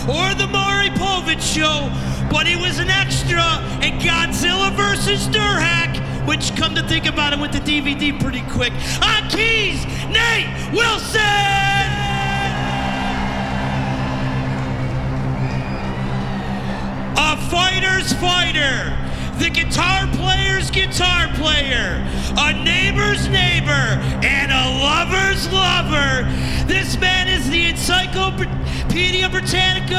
or the Maury Povich Show, but he was an extra in Godzilla vs. Durhack, which, come to think about it, went to DVD pretty quick. On keys, Nate Wilson! A fighter's fighter, the guitar player's guitar player, a neighbor's neighbor, and a lover's lover. This man is the Encyclopedia Britannica